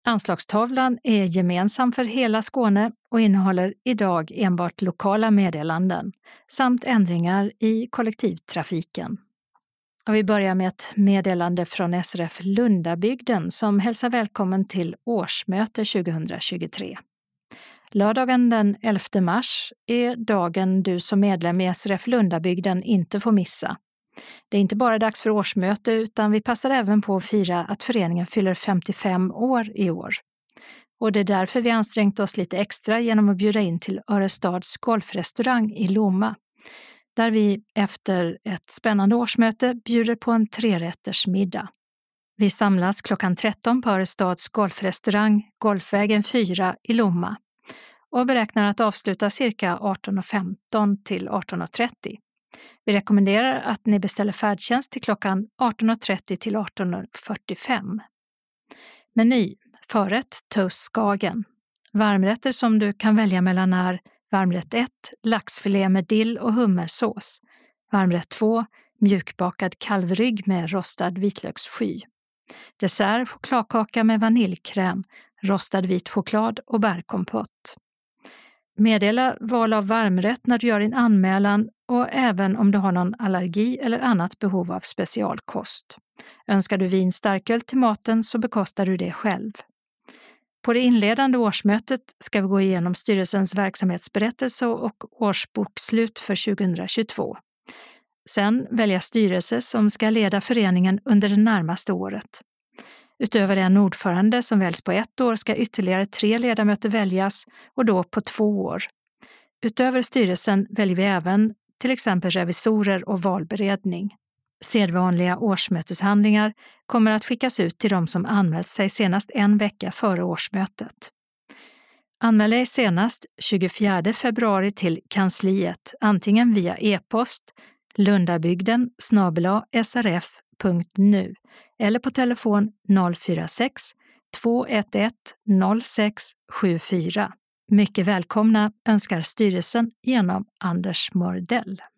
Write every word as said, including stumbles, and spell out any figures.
Anslagstavlan är gemensam för hela Skåne och innehåller idag enbart lokala meddelanden samt ändringar i kollektivtrafiken. Och vi börjar med ett meddelande från S R F Lundabygden som hälsar välkommen till årsmöte tjugohundratjugotre. Lördagen den elfte mars är dagen du som medlem i S R F Lundabygden inte får missa. Det är inte bara dags för årsmöte utan vi passar även på att fira att föreningen fyller femtiofem år i år. Och det är därför vi ansträngt oss lite extra genom att bjuda in till Örestads golfrestaurang i Lomma. Där vi efter ett spännande årsmöte bjuder på en trerätters middag. Vi samlas klockan tretton på Örestads golfrestaurang Golfvägen fyra i Lomma och beräknar att avsluta cirka arton femton till arton trettio. Vi rekommenderar att ni beställer färdtjänst till klockan arton trettio till arton fyrtiofem. Meny: förrätt toast Skagen. Varmrätter som du kan välja mellan är varmrätt ett, laxfilé med dill och hummersås. Varmrätt två, mjukbakad kalvrygg med rostad vitlökssky. Dessert: chokladkaka med vaniljkräm, rostad vit choklad och bärkompott. Meddela val av varmrätt när du gör din anmälan och även om du har någon allergi eller annat behov av specialkost. Önskar du vin starköl till maten så bekostar du det själv. På det inledande årsmötet ska vi gå igenom styrelsens verksamhetsberättelse och årsbokslut för tjugohundratjugotvå. Sen välja styrelse som ska leda föreningen under det närmaste året. Utöver en ordförande som väljs på ett år ska ytterligare tre ledamöter väljas och då på två år. Utöver styrelsen väljer vi även till exempel revisorer och valberedning. Sedvanliga årsmöteshandlingar kommer att skickas ut till de som anmält sig senast en vecka före årsmötet. Anmäl dig senast tjugofjärde februari till kansliet, antingen via e-post lundabygden snabel-a s r f punkt nu eller på telefon noll fyra sex två ett ett noll sex sju fyra. Mycket välkomna önskar styrelsen genom Anders Mördell.